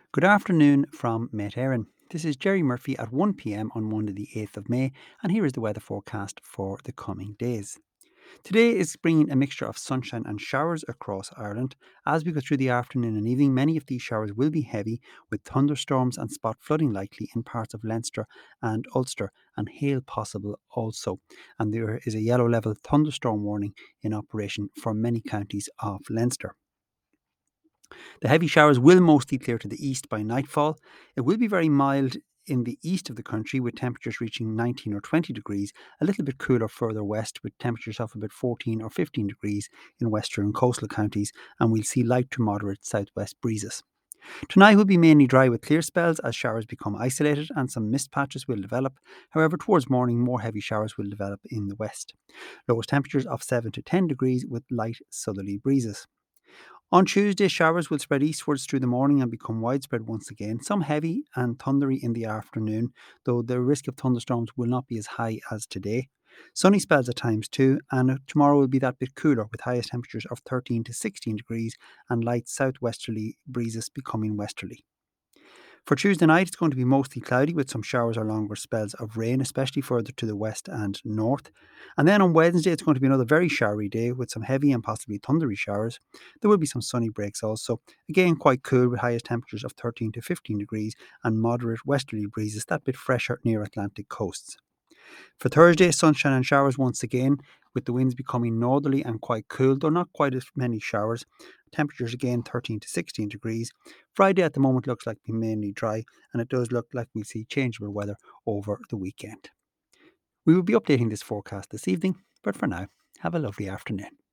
Good afternoon from Met Erin. This is Jerry Murphy at 1 p.m. on Monday, the 8th of May, and here is the weather forecast for the coming days. Today is bringing a mixture of sunshine and showers across Ireland. As we go through the afternoon and evening, many of these showers will be heavy, with thunderstorms and spot flooding likely in parts of Leinster and Ulster, and hail possible also. And there is a yellow level thunderstorm warning in operation for many counties of Leinster. The heavy showers will mostly clear to the east by nightfall. It will be very mild in the east of the country, with temperatures reaching 19 or 20 degrees, a little bit cooler further west, with temperatures of about 14 or 15 degrees in western and coastal counties, and we'll see light to moderate southwest breezes. Tonight will be mainly dry with clear spells as showers become isolated and some mist patches will develop. However, towards morning, more heavy showers will develop in the west. Lowest temperatures of 7 to 10 degrees with light southerly breezes. On Tuesday, showers will spread eastwards through the morning and become widespread once again, some heavy and thundery in the afternoon, though the risk of thunderstorms will not be as high as today. Sunny spells at times too, and tomorrow will be that bit cooler with highest temperatures of 13 to 16 degrees and light southwesterly breezes becoming westerly. For Tuesday night, it's going to be mostly cloudy with some showers or longer spells of rain, especially further to the west and north. And then on Wednesday, it's going to be another very showery day with some heavy and possibly thundery showers. There will be some sunny breaks also. Again, quite cool with highest temperatures of 13 to 15 degrees and moderate westerly breezes, that bit fresher near Atlantic coasts. For Thursday, sunshine and showers once again, with the winds becoming northerly and quite cool, though not quite as many showers. Temperatures again 13 to 16 degrees. Friday at the moment looks like being mainly dry, and it does look like we'll see changeable weather over the weekend. We will be updating this forecast this evening, but for now, have a lovely afternoon.